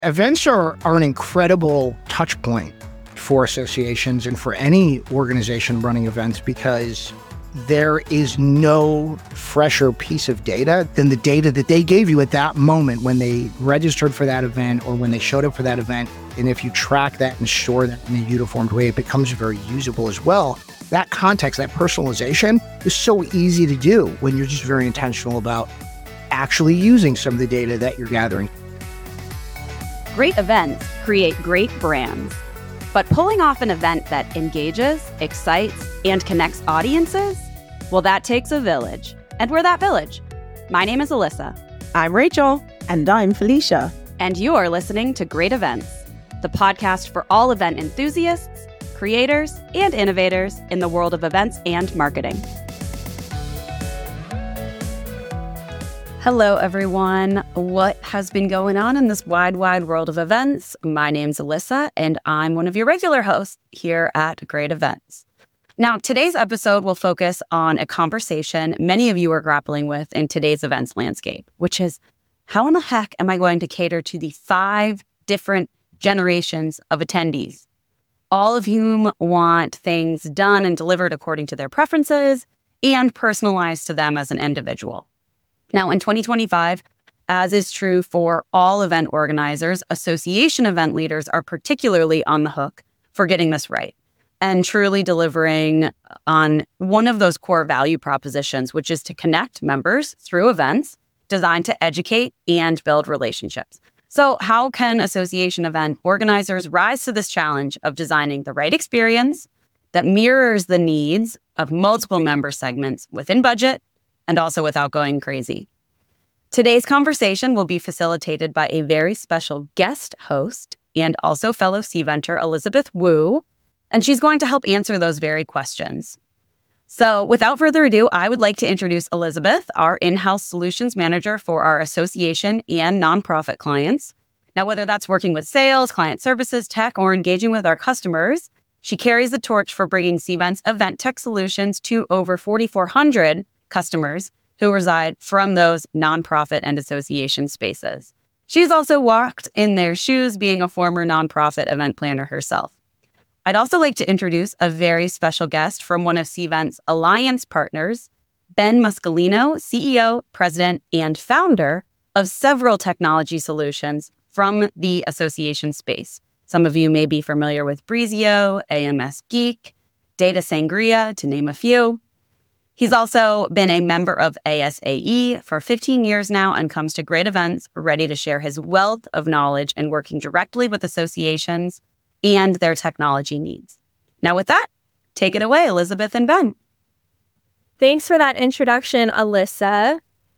Events are an incredible touch point for associations and for any organization running events because there is no fresher piece of data than the data that they gave you at that moment when they registered for that event or when they showed up for that event. And if you track that and store that in a uniformed way, it becomes very usable as well. That context, that personalization is so easy to do when you're just very intentional about actually using some of the data that you're gathering. Great events create great brands. But pulling off an event that engages, excites, and connects audiences, well, that takes a village. And we're that village. My name is Alyssa. I'm Rachel. And I'm Felicia. And you're listening to Great Events, the podcast for all event enthusiasts, creators, and innovators in the world of events and marketing. Hello, everyone. What has been going on in this wide world of events? My name's Alyssa, and I'm one of your regular hosts here at Great Events. Now, today's episode will focus on a conversation many of you are grappling with in today's events landscape, which is how in the heck am I going to cater to the 5 different generations of attendees, all of whom want things done and delivered according to their preferences and personalized to them as an individual. Now, in 2025, as is true for all event organizers, association event leaders are particularly on the hook for getting this right and truly delivering on one of those core value propositions, which is to connect members through events designed to educate and build relationships. So how can association event organizers rise to this challenge of designing the right experience that mirrors the needs of multiple member segments within budget and also without going crazy? Today's conversation will be facilitated by a very special guest host and also fellow Cventer, Elizabeth Wu, and she's going to help answer those very questions. So without further ado, I would like to introduce Elizabeth, our in-house solutions manager for our association and nonprofit clients. Now, whether that's working with sales, client services, tech, or engaging with our customers, she carries the torch for bringing Cvent's event tech solutions to over 4,400 customers who reside from those nonprofit and association spaces. She's also walked in their shoes, being a former nonprofit event planner herself. I'd also like to introduce a very special guest from one of Cvent's alliance partners, Ben Muscolino, CEO, president, and founder of several technology solutions from the association space. Some of you may be familiar with Breezio, AMS Geek, Data Sangria, to name a few. He's also been a member of ASAE for 15 years now and comes to Great Events ready to share his wealth of knowledge and working directly with associations and their technology needs. Now with that, take it away, Elizabeth and Ben. Thanks for that introduction, Alyssa.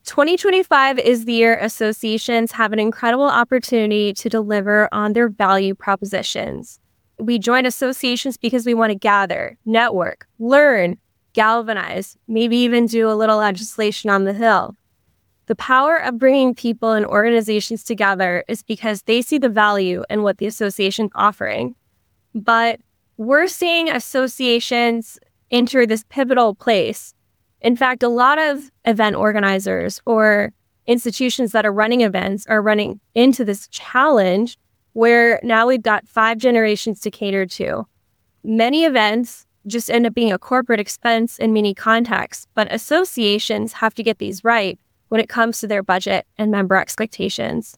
2025 is the year associations have an incredible opportunity to deliver on their value propositions. We join associations because we want to gather, network, learn, galvanize, maybe even do a little legislation on the Hill. The power of bringing people and organizations together is because they see the value in what the association's offering. But we're seeing associations enter this pivotal place. In fact, a lot of event organizers or institutions that are running events are running into this challenge where now we've got 5 generations to cater to. Many events just end up being a corporate expense in many contexts, but associations have to get these right when it comes to their budget and member expectations.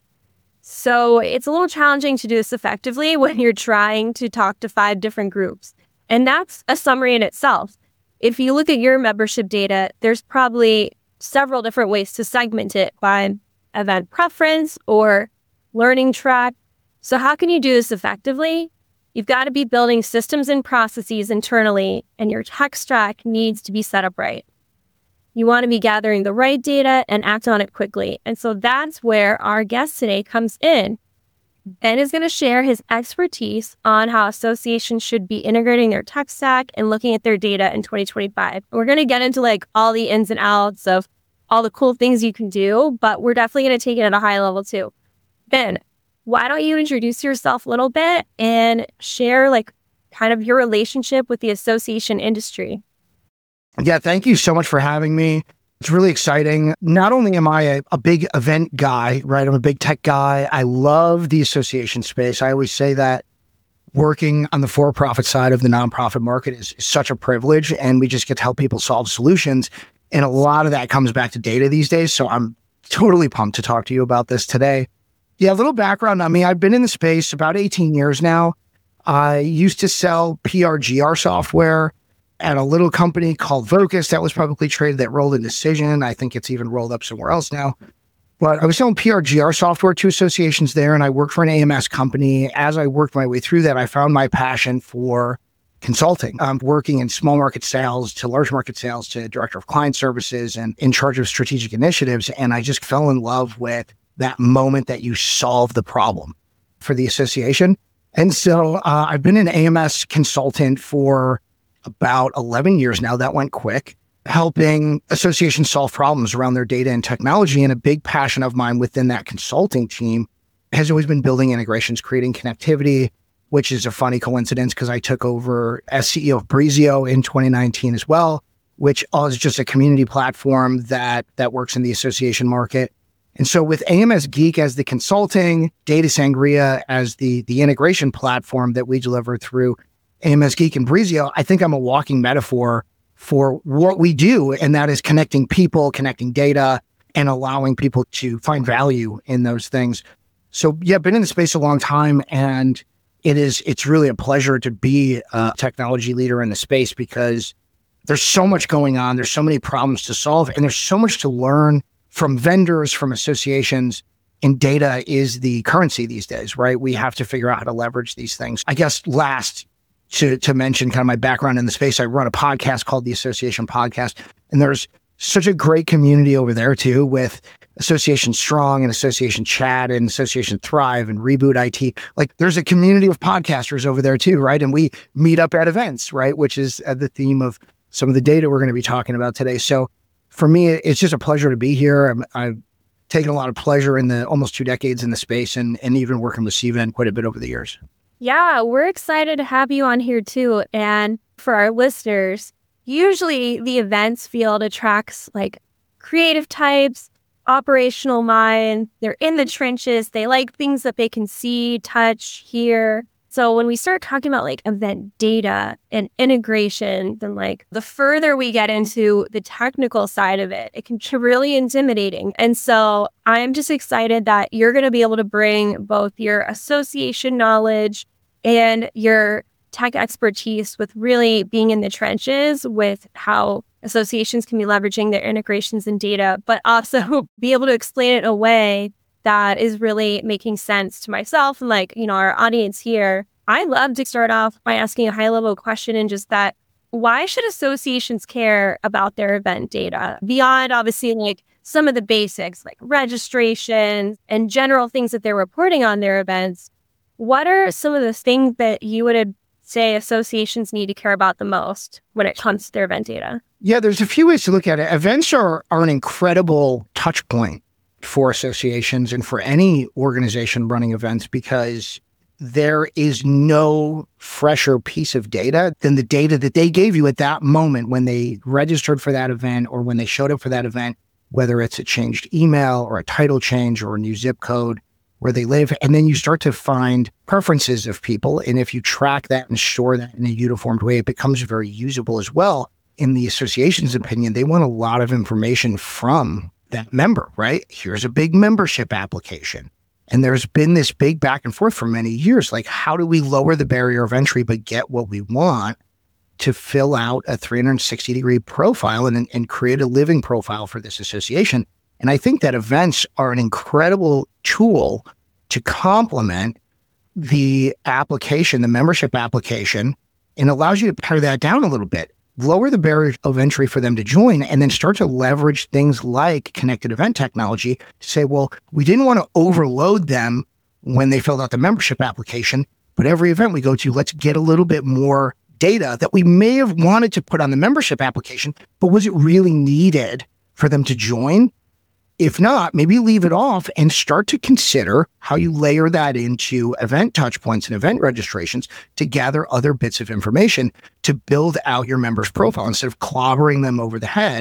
So it's a little challenging to do this effectively when you're trying to talk to 5 different groups. And that's a summary in itself. If you look at your membership data, there's probably several different ways to segment it by event preference or learning track. So how can you do this effectively? You've got to be building systems and processes internally, and your tech stack needs to be set up right. You want to be gathering the right data and act on it quickly. And so that's where our guest today comes in. Ben is going to share his expertise on how associations should be integrating their tech stack and looking at their data in 2025. We're going to get into all the ins and outs of all the cool things you can do, but we're definitely going to take it at a high level too. Ben, why don't you introduce yourself a little bit and share kind of your relationship with the association industry? Yeah, thank you so much for having me. It's really exciting. Not only am I a big event guy, right? I'm a big tech guy. I love the association space. I always say that working on the for-profit side of the nonprofit market is such a privilege, and we just get to help people solve solutions. And a lot of that comes back to data these days. So I'm totally pumped to talk to you about this today. Yeah, a little background on me. I've been in the space about 18 years now. I used to sell PRGR software at a little company called Vocus that was publicly traded that rolled into Cision. I think it's even rolled up somewhere else now. But I was selling PRGR software to associations there, and I worked for an AMS company. As I worked my way through that, I found my passion for consulting. I'm working in small market sales to large market sales to director of client services and in charge of strategic initiatives. And I just fell in love with that moment that you solve the problem for the association. And so I've been an AMS consultant for about 11 years now. That went quick, helping associations solve problems around their data and technology. And a big passion of mine within that consulting team has always been building integrations, creating connectivity, which is a funny coincidence because I took over as CEO of Breezio in 2019 as well, which is just a community platform that works in the association market. And so with AMS Geek as the consulting, Data Sangria as the integration platform that we deliver through AMS Geek and Breezio, I think I'm a walking metaphor for what we do. And that is connecting people, connecting data, and allowing people to find value in those things. So yeah, been in the space a long time, and it's really a pleasure to be a technology leader in the space because there's so much going on. There's so many problems to solve, and there's so much to learn from vendors, from associations, and data is the currency these days, right? We have to figure out how to leverage these things. I guess last to mention kind of my background in the space, I run a podcast called the Association Podcast, and there's such a great community over there too with Association Strong and Association Chat and Association Thrive and Reboot IT. Like there's a community of podcasters over there too, right? And we meet up at events, right? Which is the theme of some of the data we're going to be talking about today. So for me, it's just a pleasure to be here. I've taken a lot of pleasure in the almost 2 decades in the space and even working with CVEN quite a bit over the years. Yeah, we're excited to have you on here too. And for our listeners, usually the events field attracts like creative types, operational mind. They're in the trenches. They like things that they can see, touch, hear. So when we start talking about like event data and integration, then like the further we get into the technical side of it, it can be really intimidating. And so I'm just excited that you're going to be able to bring both your association knowledge and your tech expertise with really being in the trenches with how associations can be leveraging their integrations and data, but also be able to explain it in a way that is really making sense to myself and like, you know, our audience here. I love to start off by asking a high level question and just that, why should associations care about their event data beyond obviously like some of the basics like registration and general things that they're reporting on their events? What are some of the things that you would say associations need to care about the most when it comes to their event data? Yeah, there's a few ways to look at it. Events are an incredible touch point for associations and for any organization running events because there is no fresher piece of data than the data that they gave you at that moment when they registered for that event or when they showed up for that event, whether it's a changed email or a title change or a new zip code where they live. And then you start to find preferences of people. And if you track that and store that in a uniformed way, it becomes very usable as well. In the association's opinion, they want a lot of information from that member, right? Here's a big membership application. And there's been this big back and forth for many years. Like, how do we lower the barrier of entry, but get what we want to fill out a 360-degree profile and create a living profile for this association? And I think that events are an incredible tool to complement the application, the membership application, and allows you to pare that down a little bit, lower the barrier of entry for them to join, and then start to leverage things like connected event technology to say, well, we didn't want to overload them when they filled out the membership application, but every event we go to, let's get a little bit more data that we may have wanted to put on the membership application, but was it really needed for them to join? If not, maybe leave it off and start to consider how you layer that into event touch points and event registrations to gather other bits of information to build out your members' profile instead of clobbering them over the head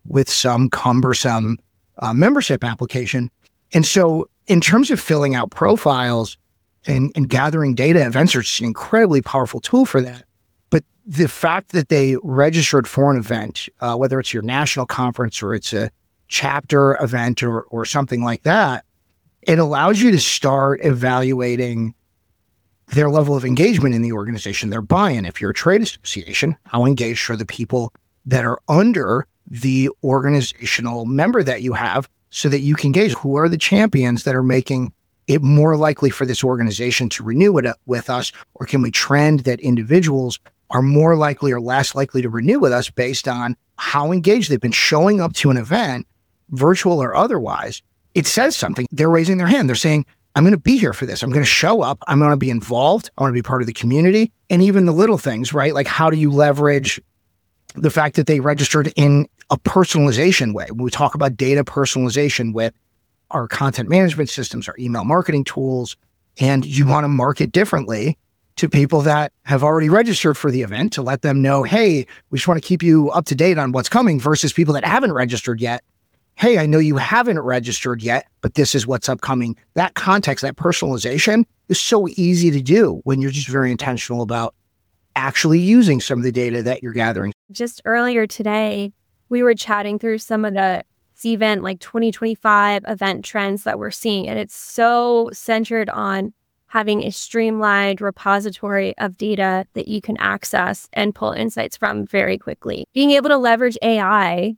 with some cumbersome membership application. And so in terms of filling out profiles and gathering data, events are just an incredibly powerful tool for that. But the fact that they registered for an event, whether it's your national conference or it's a chapter event or something like that, it allows you to start evaluating their level of engagement in the organization, their buy-in. If you're a trade association, how engaged are the people that are under the organizational member that you have, so that you can gauge who are the champions that are making it more likely for this organization to renew it with us, or can we trend that individuals are more likely or less likely to renew with us based on how engaged they've been showing up to an event, virtual or otherwise. It says something. They're raising their hand. They're saying, I'm going to be here for this. I'm going to show up. I'm going to be involved. I want to be part of the community. And even the little things, right? Like, how do you leverage the fact that they registered in a personalization way? When we talk about data personalization with our content management systems, our email marketing tools, and you want to market differently to people that have already registered for the event to let them know, hey, we just want to keep you up to date on what's coming, versus people that haven't registered yet. Hey, I know you haven't registered yet, but this is what's upcoming. That context, that personalization is so easy to do when you're just very intentional about actually using some of the data that you're gathering. Just earlier today, we were chatting through some of the Cvent like 2025 event trends that we're seeing. And it's so centered on having a streamlined repository of data that you can access and pull insights from very quickly. Being able to leverage AI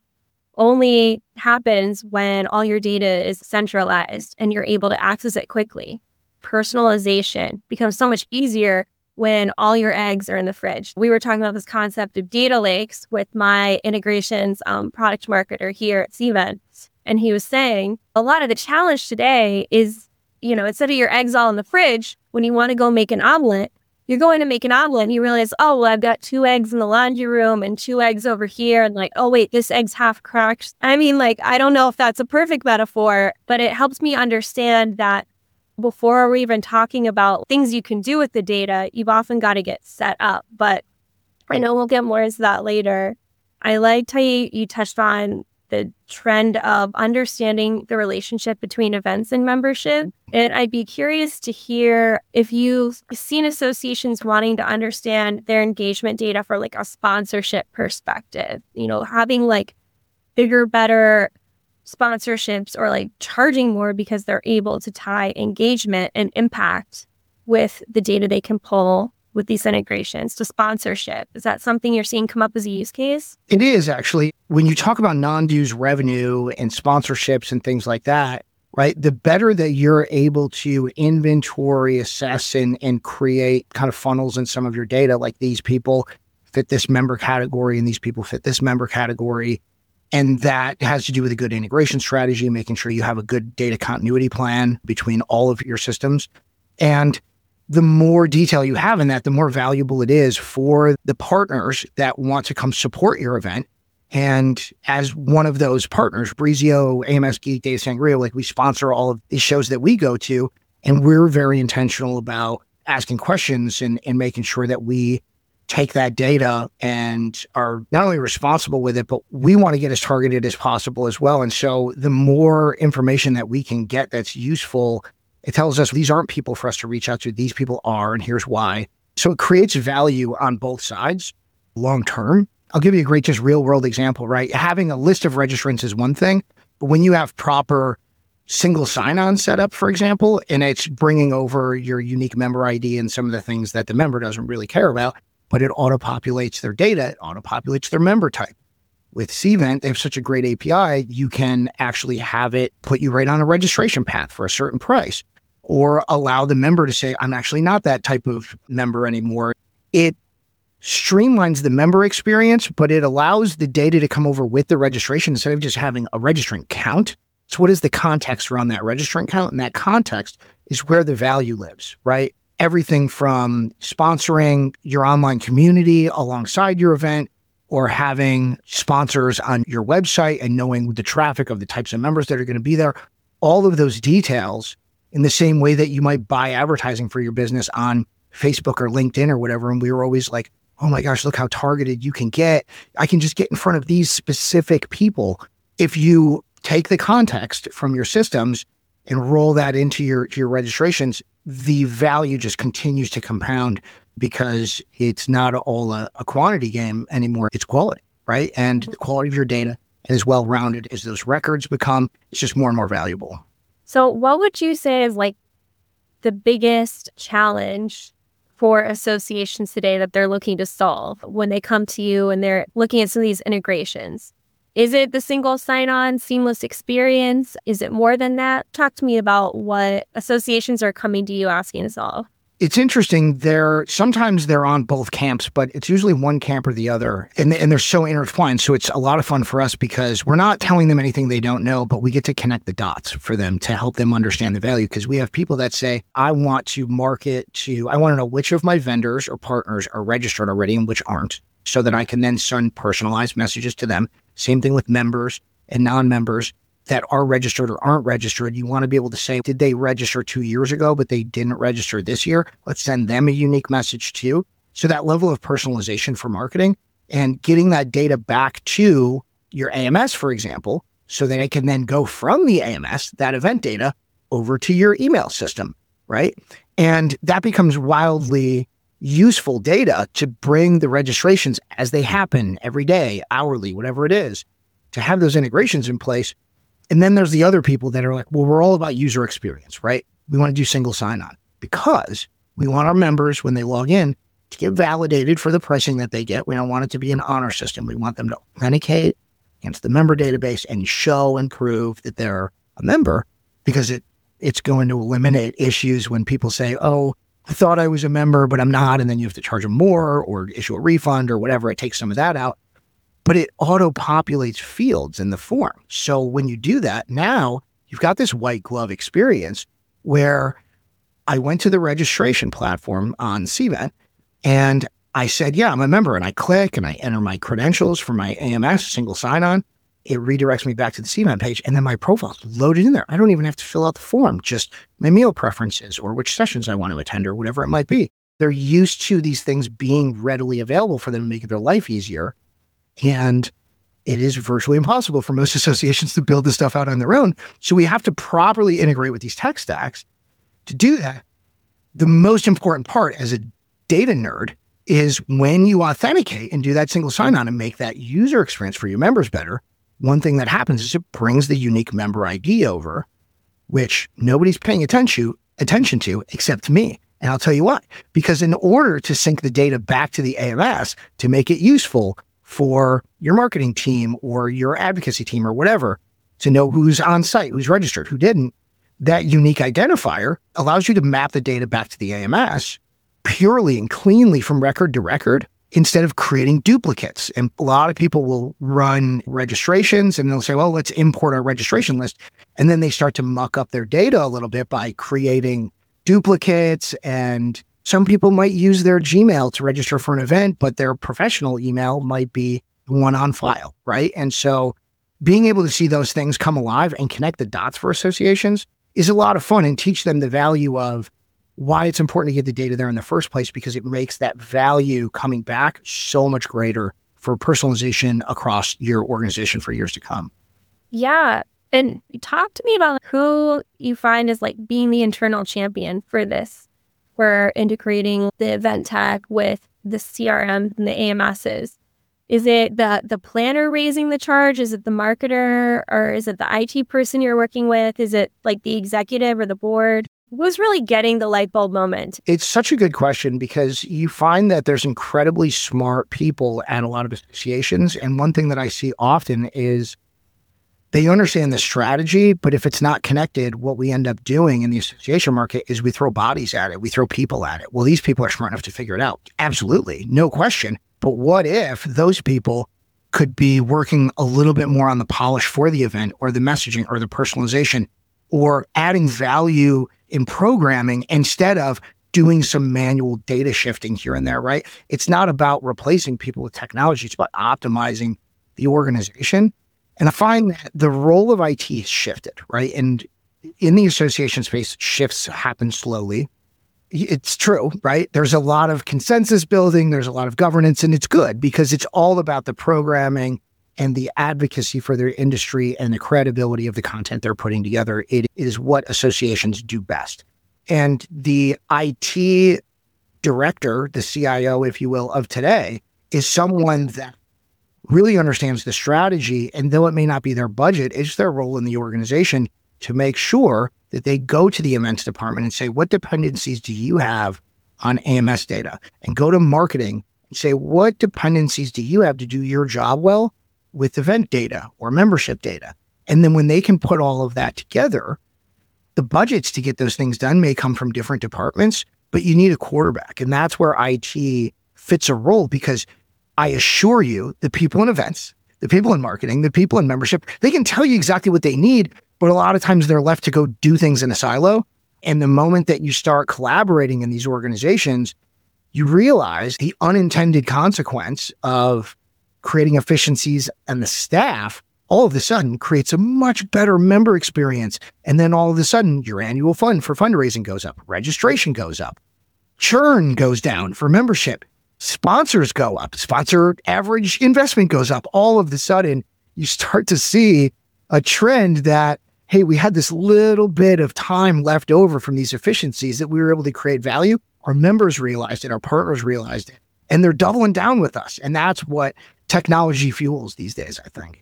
only happens when all your data is centralized and you're able to access it quickly. Personalization becomes so much easier when all your eggs are in the fridge. We were talking about this concept of data lakes with my integrations product marketer here at Cvent. And he was saying a lot of the challenge today is, instead of your eggs all in the fridge, when you want to go make an omelet, you're going to make an omelet and you realize, oh, well, I've got 2 eggs in the laundry room and 2 eggs over here. And like, oh, wait, this egg's half cracked. I mean, like, I don't know if that's a perfect metaphor, but it helps me understand that before we're even talking about things you can do with the data, you've often got to get set up. But I know we'll get more into that later. I liked how you touched on the trend of understanding the relationship between events and membership. And I'd be curious to hear if you've seen associations wanting to understand their engagement data for like a sponsorship perspective, having like bigger, better sponsorships or like charging more because they're able to tie engagement and impact with the data they can pull with these integrations to sponsorship. Is that something you're seeing come up as a use case? It is, actually. When you talk about non-dues revenue and sponsorships and things like that, right, the better that you're able to inventory, assess, and create kind of funnels in some of your data, like these people fit this member category and these people fit this member category. And that has to do with a good integration strategy, making sure you have a good data continuity plan between all of your systems. And the more detail you have in that, the more valuable it is for the partners that want to come support your event. And as one of those partners, Breezio, AMS Geek, Data Sangria, like we sponsor all of these shows that we go to, and we're very intentional about asking questions and making sure that we take that data and are not only responsible with it, but we want to get as targeted as possible as well. And so the more information that we can get that's useful, it tells us these aren't people for us to reach out to. These people are, and here's why. So it creates value on both sides long term. I'll give you a great, just real world example, right? Having a list of registrants is one thing, but when you have proper single sign-on setup, for example, and it's bringing over your unique member ID and some of the things that the member doesn't really care about, but it auto-populates their data, it auto-populates their member type. With Cvent, they have such a great API, you can actually have it put you right on a registration path for a certain price, or allow the member to say, I'm actually not that type of member anymore. It streamlines the member experience, but it allows the data to come over with the registration instead of just having a registrant count. So what is the context around that registrant count? And that context is where the value lives, right? Everything from sponsoring your online community alongside your event, or having sponsors on your website and knowing the traffic of the types of members that are going to be there. All of those details, in the same way that you might buy advertising for your business on Facebook or LinkedIn or whatever. And we were always like, oh my gosh, look how targeted you can get. I can just get in front of these specific people. If you take the context from your systems and roll that into your registrations, the value just continues to compound because it's not all a quantity game anymore. It's quality, right? And the quality of your data as well-rounded as those records become, it's just more and more valuable. So what would you say is like the biggest challenge for associations today that they're looking to solve when they come to you and they're looking at some of these integrations? Is it the single sign-on, seamless experience? Is it more than that? Talk to me about what associations are coming to you asking to solve. It's interesting. Sometimes they're on both camps, but it's usually one camp or the other. And they're so intertwined. So it's a lot of fun for us because we're not telling them anything they don't know, but we get to connect the dots for them to help them understand the value. Because we have people that say, I want to know which of my vendors or partners are registered already and which aren't, so that I can then send personalized messages to them. Same thing with members and non-members that are registered or aren't registered. You want to be able to say, did they register 2 years ago, but they didn't register this year? Let's send them a unique message too. So that level of personalization for marketing and getting that data back to your AMS, for example, so that it can then go from the AMS, that event data, over to your email system, right? And that becomes wildly useful data to bring the registrations as they happen every day, hourly, whatever it is, to have those integrations in place. And then there's the other people that are like, well, we're all about user experience, right? We want to do single sign-on because we want our members, when they log in, to get validated for the pricing that they get. We don't want it to be an honor system. We want them to authenticate against the member database and show and prove that they're a member, because it's going to eliminate issues when people say, oh, I thought I was a member, but I'm not. And then you have to charge them more or issue a refund or whatever. It takes some of that out. But it auto-populates fields in the form. So when you do that, now you've got this white glove experience where I went to the registration platform on Cvent and I said, yeah, I'm a member. And I click and I enter my credentials for my AMS, single sign-on. It redirects me back to the Cvent page, and then my profile's loaded in there. I don't even have to fill out the form, just my meal preferences or which sessions I want to attend or whatever it might be. They're used to these things being readily available for them to make their life easier. And it is virtually impossible for most associations to build this stuff out on their own. So we have to properly integrate with these tech stacks. To do that, the most important part as a data nerd is when you authenticate and do that single sign-on and make that user experience for your members better, one thing that happens is it brings the unique member ID over, which nobody's paying attention to except me. And I'll tell you why. Because in order to sync the data back to the AMS to make it useful for your marketing team or your advocacy team or whatever, to know who's on site, who's registered, who didn't, that unique identifier allows you to map the data back to the AMS purely and cleanly from record to record instead of creating duplicates. And a lot of people will run registrations and they'll say, well, let's import our registration list. And then they start to muck up their data a little bit by creating duplicates. And some people might use their Gmail to register for an event, but their professional email might be the one on file, right? And so being able to see those things come alive and connect the dots for associations is a lot of fun and teach them the value of why it's important to get the data there in the first place, because it makes that value coming back so much greater for personalization across your organization for years to come. Yeah. And talk to me about who you find is like being the internal champion for this. We're integrating the event tech with the CRM and the AMSs. Is it the planner raising the charge? Is it the marketer? Or is it the IT person you're working with? Is it like the executive or the board? Who's really getting the light bulb moment? It's such a good question because you find that there's incredibly smart people at a lot of associations. And one thing that I see often is they understand the strategy, but if it's not connected, what we end up doing in the association market is we throw bodies at it. We throw people at it. Well, these people are smart enough to figure it out. Absolutely. No question. But what if those people could be working a little bit more on the polish for the event or the messaging or the personalization or adding value in programming instead of doing some manual data shifting here and there, right? It's not about replacing people with technology. It's about optimizing the organization. And I find that the role of IT has shifted, right? And in the association space, shifts happen slowly. it's true, right? There's a lot of consensus building, there's a lot of governance, and it's good because it's all about the programming and the advocacy for their industry and the credibility of the content they're putting together. It is what associations do best. And the IT director, the CIO, if you will, of today is someone that really understands the strategy. And though it may not be their budget, it's their role in the organization to make sure that they go to the events department and say, what dependencies do you have on AMS data? And go to marketing and say, what dependencies do you have to do your job well with event data or membership data? And then when they can put all of that together, the budgets to get those things done may come from different departments, but you need a quarterback. And that's where IT fits a role, because I assure you, the people in events, the people in marketing, the people in membership, they can tell you exactly what they need, but a lot of times they're left to go do things in a silo. And the moment that you start collaborating in these organizations, you realize the unintended consequence of creating efficiencies and the staff all of a sudden creates a much better member experience. And then all of a sudden your annual fund for fundraising goes up, registration goes up, churn goes down for membership, sponsors go up, sponsor average investment goes up. All of a sudden you start to see a trend that, hey, we had this little bit of time left over from these efficiencies that we were able to create value. Our members realized it, our partners realized it, and they're doubling down with us. And that's what technology fuels these days, I think.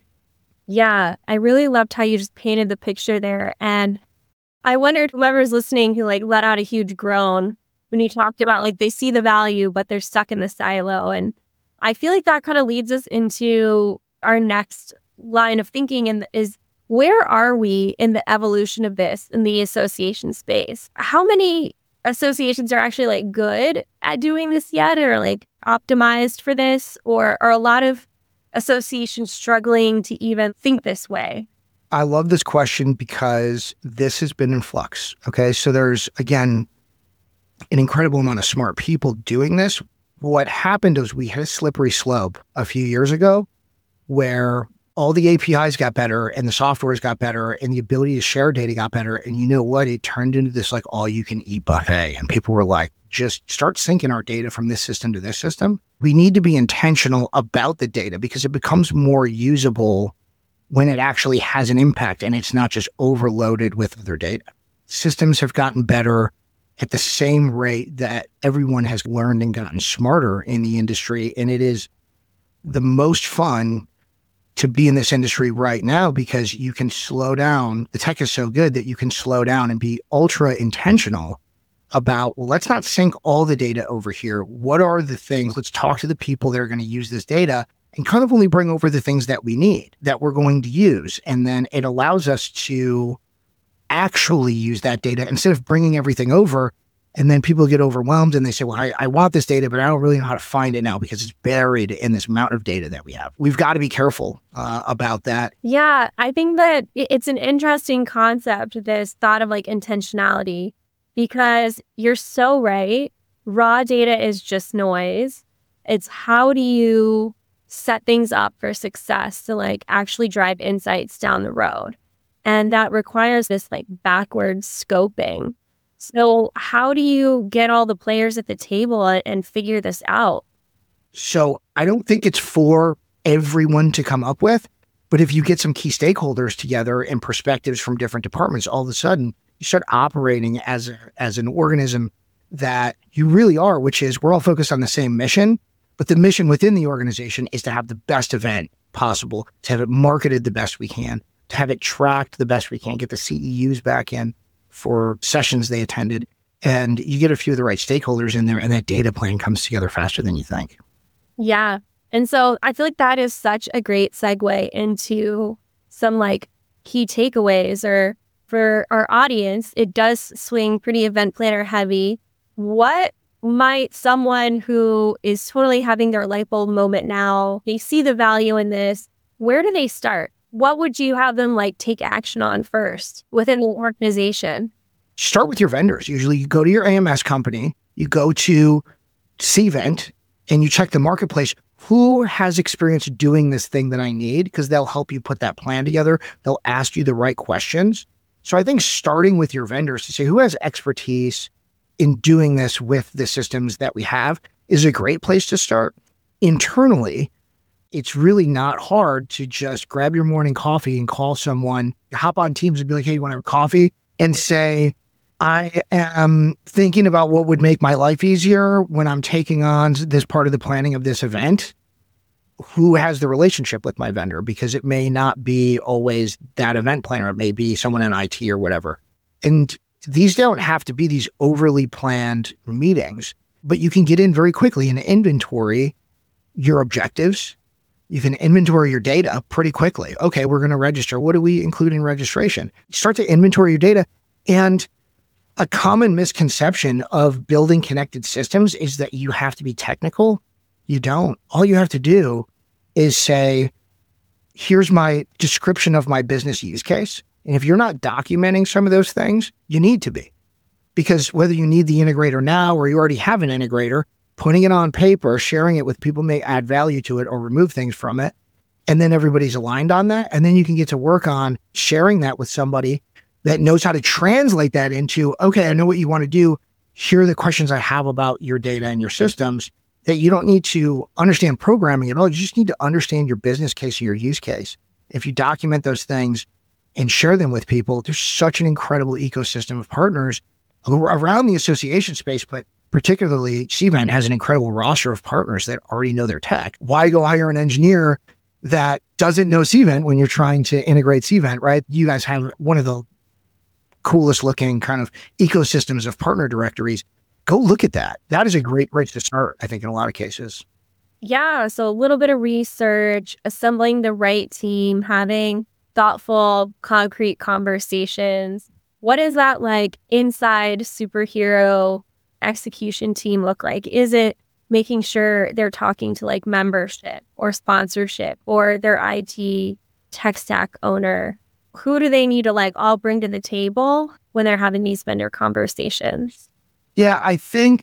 Yeah, I really loved how you just painted the picture there. And I wondered, whoever's listening who let out a huge groan when you talked about they see the value, but they're stuck in the silo. And I feel like that kind of leads us into our next line of thinking, and is, where are we in the evolution of this in the association space? How many associations are actually good at doing this yet, or optimized for this? Or are a lot of associations struggling to even think this way? I love this question because this has been in flux. Okay. So there's, again, an incredible amount of smart people doing this. What happened was we hit a slippery slope a few years ago where all the APIs got better and the softwares got better and the ability to share data got better. And you know what? It turned into this all you can eat buffet. And people were like, just start syncing our data from this system to this system. We need to be intentional about the data because it becomes more usable when it actually has an impact and it's not just overloaded with other data. Systems have gotten better at the same rate that everyone has learned and gotten smarter in the industry. And it is the most fun to be in this industry right now because you can slow down. The tech is so good that you can slow down and be ultra intentional about, well, let's not sync all the data over here. What are the things? Let's talk to the people that are going to use this data and kind of only bring over the things that we need, that we're going to use. And then it allows us to actually use that data instead of bringing everything over. And then people get overwhelmed and they say, well, I want this data, but I don't really know how to find it now because it's buried in this amount of data that we have. We've got to be careful about that. Yeah, I think that it's an interesting concept, this thought of intentionality, because you're so right. Raw data is just noise. It's how do you set things up for success to actually drive insights down the road. And that requires this backwards scoping. So how do you get all the players at the table and figure this out? So I don't think it's for everyone to come up with, but if you get some key stakeholders together and perspectives from different departments, all of a sudden you start operating as an organism that you really are, which is we're all focused on the same mission, but the mission within the organization is to have the best event possible, to have it marketed the best we can, to have it tracked the best we can, get the CEUs back in for sessions they attended. And you get a few of the right stakeholders in there and that data plan comes together faster than you think. Yeah. And so I feel like that is such a great segue into some key takeaways, or for our audience, it does swing pretty event planner heavy. What might someone who is totally having their light bulb moment now, they see the value in this, where do they start? What would you have them take action on first within the organization? Start with your vendors. Usually you go to your AMS company, you go to Cvent, and you check the marketplace. Who has experience doing this thing that I need? Because they'll help you put that plan together. They'll ask you the right questions. So I think starting with your vendors to say who has expertise in doing this with the systems that we have is a great place to start. Internally, it's really not hard to just grab your morning coffee and call someone, hop on Teams and be like, hey, you want to have coffee? And say, I am thinking about what would make my life easier when I'm taking on this part of the planning of this event. Who has the relationship with my vendor? Because it may not be always that event planner. It may be someone in IT or whatever. And these don't have to be these overly planned meetings, but you can get in very quickly and inventory your objectives. You can inventory your data pretty quickly. Okay, we're going to register. What do we include in registration? Start to inventory your data. And a common misconception of building connected systems is that you have to be technical. You don't. All you have to do is say, here's my description of my business use case. And if you're not documenting some of those things, you need to be. Because whether you need the integrator now or you already have an integrator, putting it on paper, sharing it with people may add value to it or remove things from it. And then everybody's aligned on that. And then you can get to work on sharing that with somebody that knows how to translate that into, okay, I know what you want to do. Here are the questions I have about your data and your systems. That you don't need to understand programming at all. You just need to understand your business case or your use case. If you document those things and share them with people, there's such an incredible ecosystem of partners around the association space, but particularly Cvent has an incredible roster of partners that already know their tech. Why go hire an engineer that doesn't know Cvent when you're trying to integrate Cvent, right? You guys have one of the coolest looking kind of ecosystems of partner directories. Go look at that. That is a great place to start, I think, in a lot of cases. Yeah. So a little bit of research, assembling the right team, having thoughtful, concrete conversations. What does that like inside superhero execution team look like? Is it making sure they're talking to like membership or sponsorship or their IT tech stack owner? Who do they need to like all bring to the table when they're having these vendor conversations? Yeah, I think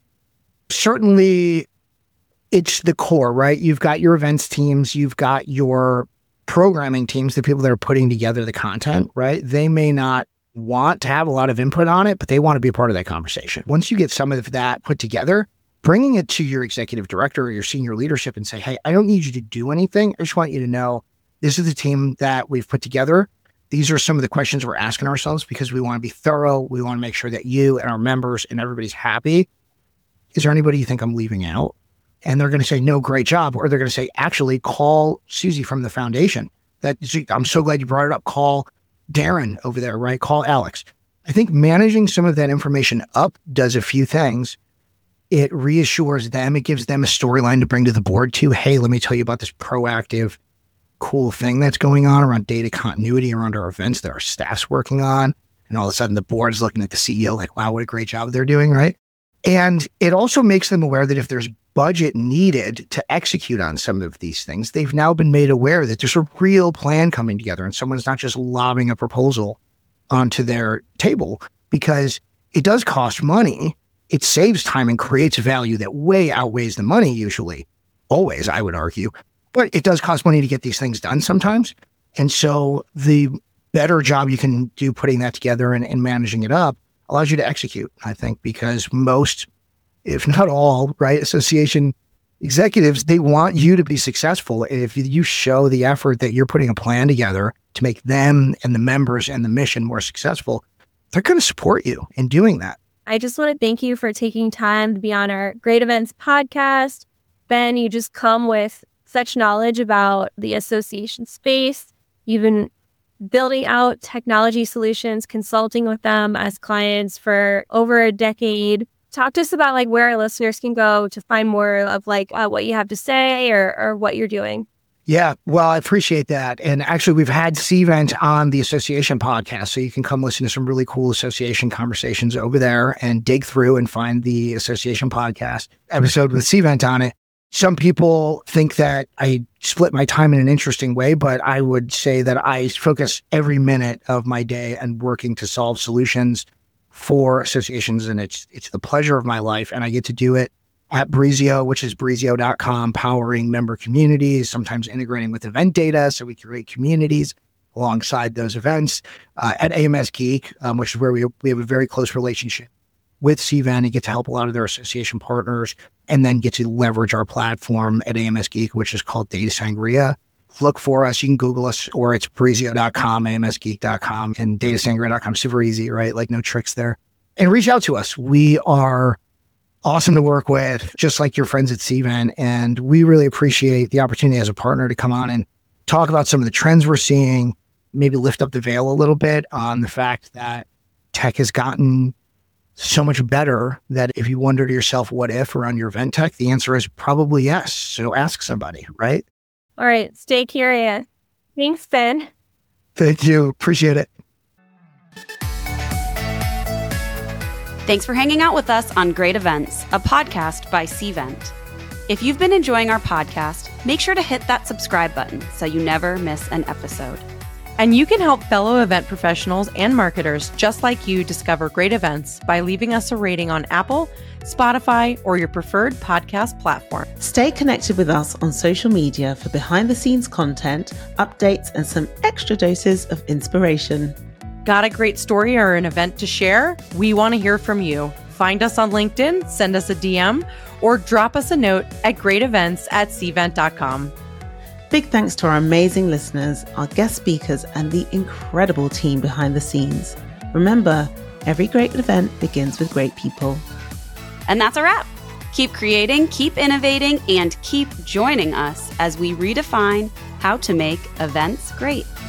certainly it's the core, right? You've got your events teams, you've got your programming teams, the people that are putting together the content, right? They may not want to have a lot of input on it, but they want to be a part of that conversation. Once you get some of that put together, bringing it to your executive director or your senior leadership and say, hey, I don't need you to do anything. I just want you to know this is the team that we've put together. These are some of the questions we're asking ourselves because we want to be thorough. We want to make sure that you and our members and everybody's happy. Is there anybody you think I'm leaving out? And they're going to say, no, great job. Or they're going to say, actually, call Susie from the foundation. I'm so glad you brought it up. Call Darren over there, right? Call Alex. I think managing some of that information up does a few things. It reassures them. It gives them a storyline to bring to the board too. Hey, let me tell you about this proactive cool thing that's going on around data continuity around our events that our staff's working on. And all of a sudden the board's looking at the CEO like, wow, what a great job they're doing, right? And it also makes them aware that if there's budget needed to execute on some of these things, they've now been made aware that there's a real plan coming together and someone's not just lobbing a proposal onto their table because it does cost money. It saves time and creates value that way outweighs the money usually. Always, I would argue. But it does cost money to get these things done sometimes. And so the better job you can do putting that together and managing it up allows you to execute, I think, because most, if not all, right, association executives, they want you to be successful. If you show the effort that you're putting a plan together to make them and the members and the mission more successful, they're going to support you in doing that. I just want to thank you for taking time to be on our Great Events podcast. Ben, you just come with such knowledge about the association space. You've been building out technology solutions, consulting with them as clients for over a decade. Talk to us about like where our listeners can go to find more of like what you have to say or what you're doing. Yeah, well, I appreciate that. And actually, we've had Cvent on the association podcast, so you can come listen to some really cool association conversations over there and dig through and find the association podcast episode with Cvent on it. Some people think that I split my time in an interesting way, but I would say that I focus every minute of my day and working to solve solutions for associations. And it's the pleasure of my life. And I get to do it at Breezio, which is breezio.com, powering member communities, sometimes integrating with event data. So we create communities alongside those events at AMS Geek, which is where we have a very close relationship with Cvent and get to help a lot of their association partners, and then get to leverage our platform at AMS Geek, which is called Data Sangria. Look for us. You can Google us, or it's Parisio.com, amsgeek.com, and datasangria.com. Super easy, right? Like no tricks there. And reach out to us. We are awesome to work with, just like your friends at Cvent. And we really appreciate the opportunity as a partner to come on and talk about some of the trends we're seeing, maybe lift up the veil a little bit on the fact that tech has gotten so much better that if you wonder to yourself, what if around your event tech, the answer is probably yes. So ask somebody, right? All right. Stay curious. Thanks, Ben. Thank you. Appreciate it. Thanks for hanging out with us on Great Events, a podcast by Cvent. If you've been enjoying our podcast, make sure to hit that subscribe button so you never miss an episode. And you can help fellow event professionals and marketers just like you discover great events by leaving us a rating on Apple, Spotify, or your preferred podcast platform. Stay connected with us on social media for behind-the-scenes content, updates, and some extra doses of inspiration. Got a great story or an event to share? We want to hear from you. Find us on LinkedIn, send us a DM, or drop us a note at greatevents@cvent.com. Big thanks to our amazing listeners, our guest speakers, and the incredible team behind the scenes. Remember, every great event begins with great people. And that's a wrap. Keep creating, keep innovating, and keep joining us as we redefine how to make events great.